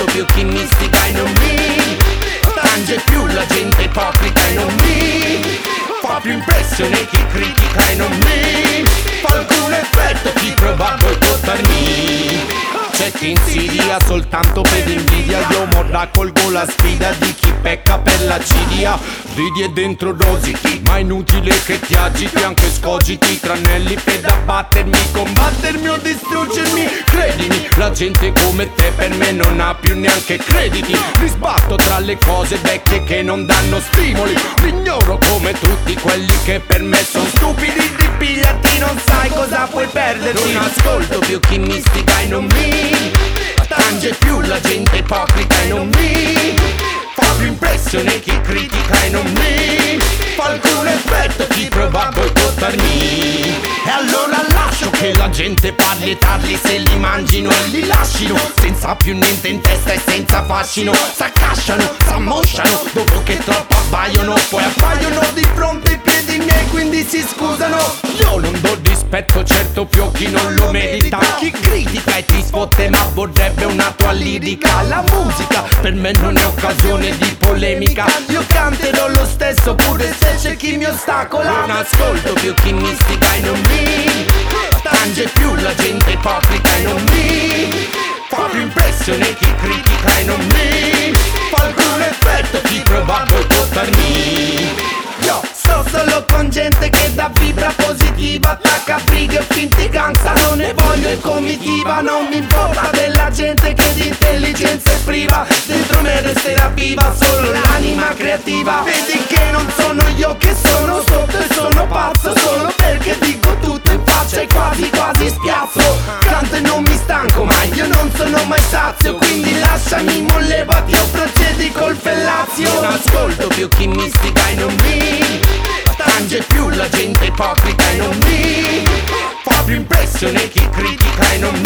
più chi mistica e non mi tange più la gente ipocrita e non mi fa più impressione chi critica e non mi fa alcun effetto chi prova a boicottarmi. C'è chi insidia soltanto per invidia, io mo raccolgo la sfida di chi pecca per l'acidia. Ridi e dentro rositi, ma è inutile che ti agiti, anche scogiti tranelli per abbattermi, combattermi o distruggermi. Credimi, la gente come te per me non ha più neanche crediti. Mi sbatto tra le cose vecchie che non danno stimoli, li ignoro come tutti quelli che per me sono stupidi. Ripigliati, non sai cosa puoi perderti. Non ascolto più chi mistica e non mi tange più la gente ipocrita e non mi fa più impressione chi critica e non mi fa alcun effetto chi prova a boicottarmi. E allora lascio che la gente parli e tarli, se li mangino e li lascino senza più niente in testa e senza fascino. S'accasciano, s'ammosciano dopo che troppo abbaiono, poi appaiono di fronte ai piedi miei, quindi si scusano. Io non do rispetto certo più a chi non lo merita, chi critica e ti sfotte ma vorrebbe una tua lirica. La musica per me non è occasione di polemica, io canterò lo stesso pure se c'è chi mi ostacola. Non ascolto più chi mistica e non mi tange più la gente ipocrita e non mi fa più impressione chi critica e non mi fa alcun effetto chi prova a boicottarmi. Io sto solo con gente che dà vibra positiva, attacca brighe e finti gangsta, non ne voglio in comitiva. Non mi importa della gente che di intelligenza è priva, dentro me resterà viva solo l'anima creativa. Vedi che non sono io che sono sotto e sono pazzo, solo perché dico tutto in faccia e quasi quasi spiazzo. Canto e non mi stanco mai, io non sono mai sazio, quindi lasciami mollevati o procedi col fellazio. Non ascolto più chi mistica e non mi tange più la gente ipocrita e non mi fa più impressione chi critica e non